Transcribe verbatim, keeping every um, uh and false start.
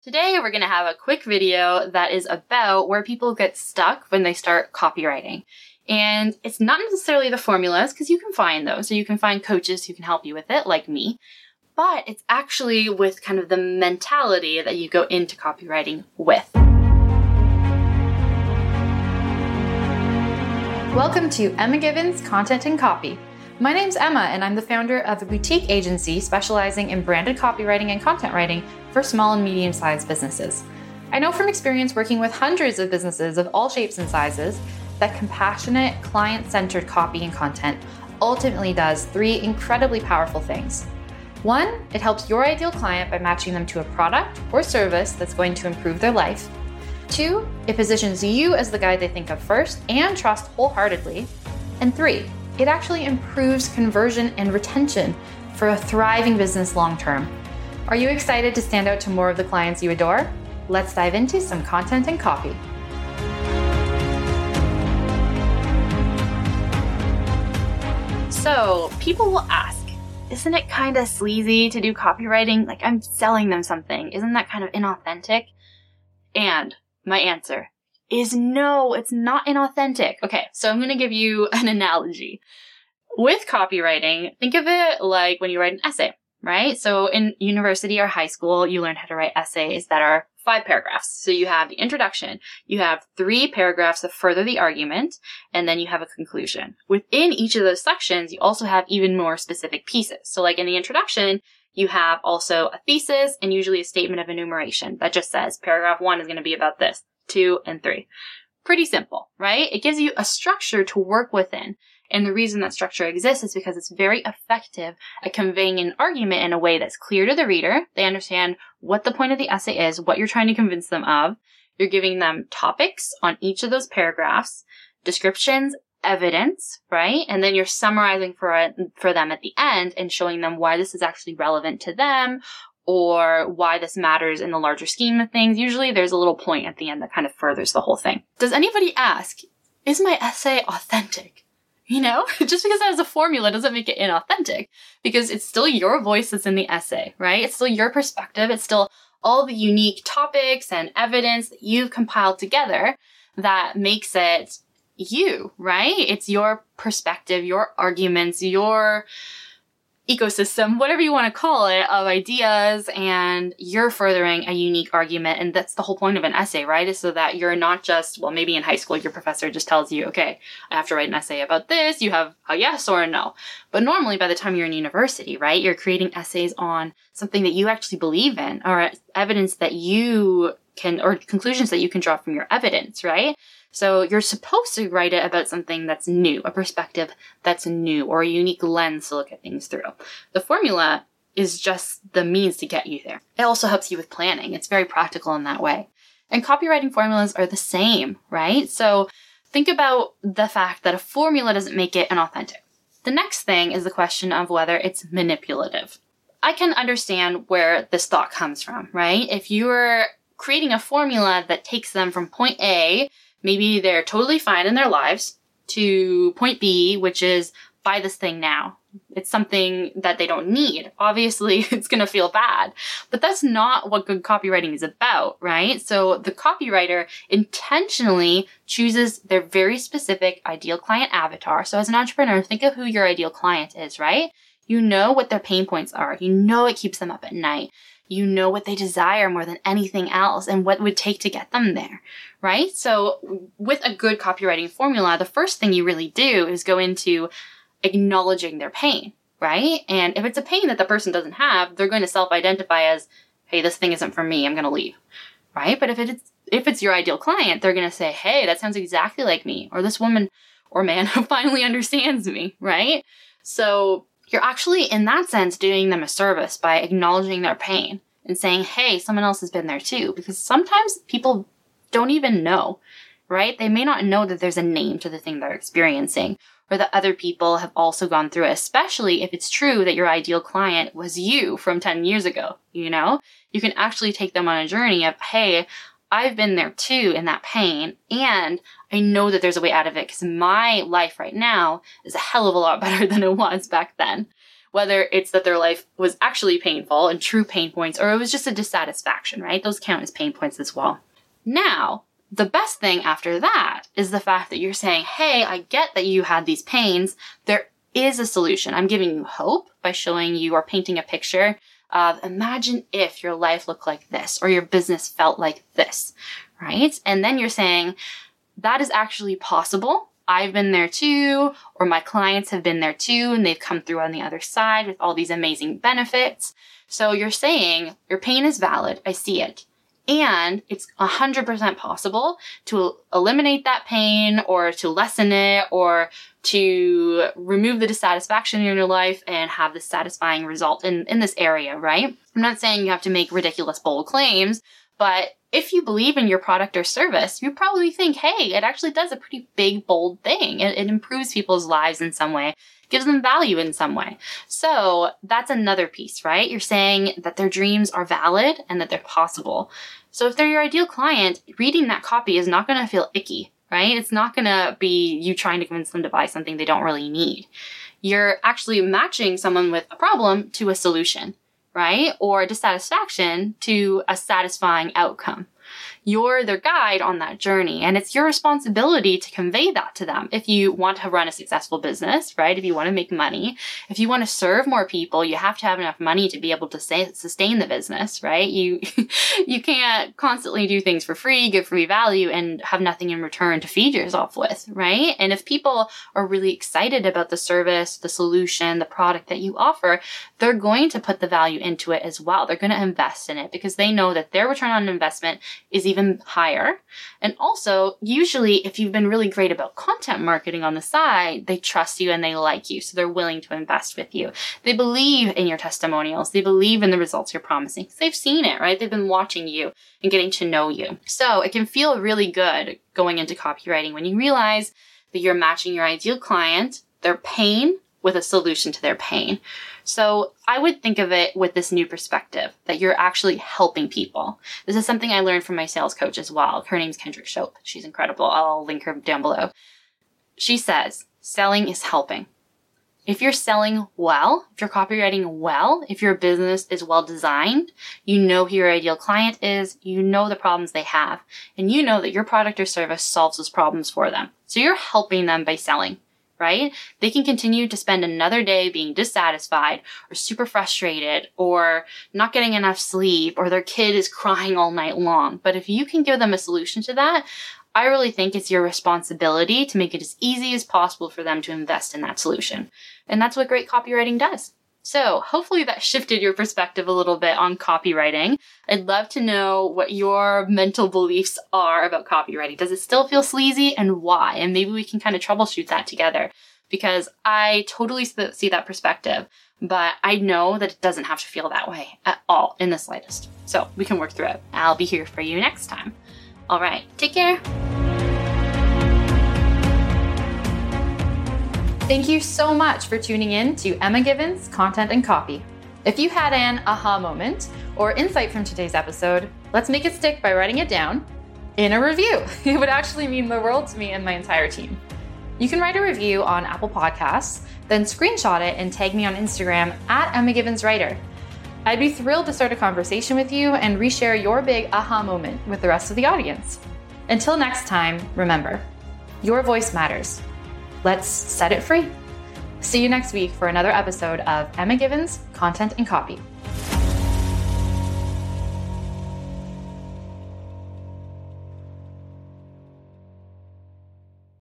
Today, we're going to have a quick video that is about where people get stuck when they start copywriting. And it's not necessarily the formulas, because you can find those. So you can find coaches who can help you with it, like me. But it's actually with kind of the mentality that you go into copywriting with. Welcome to Emma Gibbons Content and Copy. My name's Emma, and I'm the founder of a boutique agency specializing in branded copywriting and content writing for small and medium-sized businesses. I know from experience working with hundreds of businesses of all shapes and sizes that compassionate, client-centered copy and content ultimately does three incredibly powerful things. One, it helps your ideal client by matching them to a product or service that's going to improve their life. Two, it positions you as the guy they think of first and trust wholeheartedly. And three, it actually improves conversion and retention for a thriving business long term. Are you excited to stand out to more of the clients you adore? Let's dive into some content and copy. So people will ask, isn't it kind of sleazy to do copywriting? Like, I'm selling them something. Isn't that kind of inauthentic? And my answer is no, it's not inauthentic. Okay, so I'm going to give you an analogy. With copywriting, think of it like when you write an essay, right? So in university or high school, you learn how to write essays that are five paragraphs. So you have the introduction, you have three paragraphs that further the argument, and then you have a conclusion. Within each of those sections, you also have even more specific pieces. So like in the introduction, you have also a thesis and usually a statement of enumeration that just says paragraph one is going to be about this. Two, and three. Pretty simple, right? It gives you a structure to work within. And the reason that structure exists is because it's very effective at conveying an argument in a way that's clear to the reader. They understand what the point of the essay is, what you're trying to convince them of. You're giving them topics on each of those paragraphs, descriptions, evidence, right? And then you're summarizing for it, for them at the end and showing them why this is actually relevant to them, or why this matters in the larger scheme of things. Usually there's a little point at the end that kind of furthers the whole thing. Does anybody ask, is my essay authentic? You know, just because it has a formula doesn't make it inauthentic, because it's still your voice that's in the essay, right? It's still your perspective. It's still all the unique topics and evidence that you've compiled together that makes it you, right? It's your perspective, your arguments, your ecosystem, whatever you want to call it, of ideas, and you're furthering a unique argument. And that's the whole point of an essay, right? Is so that you're not just, well, maybe in high school, your professor just tells you, okay, I have to write an essay about this. You have a yes or a no. But normally by the time you're in university, right, you're creating essays on something that you actually believe in, or evidence that you can, or conclusions that you can draw from your evidence, right? So you're supposed to write it about something that's new, a perspective that's new, or a unique lens to look at things through. The formula is just the means to get you there. It also helps you with planning. It's very practical in that way. And copywriting formulas are the same, right? So think about the fact that a formula doesn't make it inauthentic. The next thing is the question of whether it's manipulative. I can understand where this thought comes from, right? If you're creating a formula that takes them from point A, maybe they're totally fine in their lives, to point B, which is buy this thing now. It's something that they don't need. Obviously, it's going to feel bad, but that's not what good copywriting is about, right? So the copywriter intentionally chooses their very specific ideal client avatar. So as an entrepreneur, think of who your ideal client is, right? You know what their pain points are. You know it keeps them up at night. You know what they desire more than anything else and what it would take to get them there, right? So with a good copywriting formula, the first thing you really do is go into acknowledging their pain, right? And if it's a pain that the person doesn't have, they're going to self-identify as, hey, this thing isn't for me, I'm going to leave, right? But if it's, if it's your ideal client, they're going to say, hey, that sounds exactly like me, or this woman or man finally understands me, right? So you're actually, in that sense, doing them a service by acknowledging their pain and saying, hey, someone else has been there too. Because sometimes people don't even know, right? They may not know that there's a name to the thing they're experiencing, or that other people have also gone through it, especially if it's true that your ideal client was you from ten years ago, you know? You can actually take them on a journey of, hey, I've been there too in that pain, and I know that there's a way out of it because my life right now is a hell of a lot better than it was back then. whether it's that their life was actually painful and true pain points, or it was just a dissatisfaction, right? Those count as pain points as well. Now, the best thing after that is the fact that you're saying, hey, I get that you had these pains. There is a solution. I'm giving you hope by showing you or painting a picture of imagine if your life looked like this or your business felt like this, right? And then you're saying that is actually possible. I've been there too, or my clients have been there too, and they've come through on the other side with all these amazing benefits. So you're saying your pain is valid. I see it. And it's one hundred percent possible to eliminate that pain or to lessen it or to remove the dissatisfaction in your life and have this satisfying result in, in this area, right? I'm not saying you have to make ridiculous, bold claims, but if you believe in your product or service, you probably think, hey, it actually does a pretty big, bold thing. It, it improves people's lives in some way, gives them value in some way. So that's another piece, right? You're saying that their dreams are valid and that they're possible. So if they're your ideal client, reading that copy is not going to feel icky, right? It's not going to be you trying to convince them to buy something they don't really need. You're actually matching someone with a problem to a solution, right? Or dissatisfaction to a satisfying outcome. You're their guide on that journey, and it's your responsibility to convey that to them. If you want to run a successful business, right? If you want to make money, if you want to serve more people, you have to have enough money to be able to say, sustain the business, right? You, you can't constantly do things for free, give free value, and have nothing in return to feed yourself with, right? And if people are really excited about the service, the solution, the product that you offer, they're going to put the value into it as well. They're going to invest in it because they know that their return on investment is even higher. And also, usually, if you've been really great about content marketing on the side, they trust you and they like you. So they're willing to invest with you. They believe in your testimonials. They believe in the results you're promising. They've seen it, right? They've been watching you and getting to know you. So it can feel really good going into copywriting when you realize that you're matching your ideal client, their pain, with a solution to their pain. So I would think of it with this new perspective that you're actually helping people. This is something I learned from my sales coach as well. Her name's Kendrick Shope. She's incredible. I'll link her down below. She says, selling is helping. If you're selling well, if you're copywriting well, if your business is well designed, you know who your ideal client is, you know the problems they have, and you know that your product or service solves those problems for them. So you're helping them by selling. Right? They can continue to spend another day being dissatisfied or super frustrated or not getting enough sleep or their kid is crying all night long. But if you can give them a solution to that, I really think it's your responsibility to make it as easy as possible for them to invest in that solution. And that's what great copywriting does. So hopefully that shifted your perspective a little bit on copywriting. I'd love to know what your mental beliefs are about copywriting. Does it still feel sleazy and why? And maybe we can kind of troubleshoot that together because I totally see that perspective, but I know that it doesn't have to feel that way at all in the slightest. So we can work through it. I'll be here for you next time. All right, take care. Thank you so much for tuning in to Emma Given's Content and Copy. If you had an aha moment or insight from today's episode, let's make it stick by writing it down in a review. It would actually mean the world to me and my entire team. You can write a review on Apple Podcasts, then screenshot it and tag me on Instagram at Emma Givens Writer. I'd be thrilled to start a conversation with you and reshare your big aha moment with the rest of the audience. Until next time, remember, your voice matters. Let's set it free. See you next week for another episode of Emma Given's Content and Copy.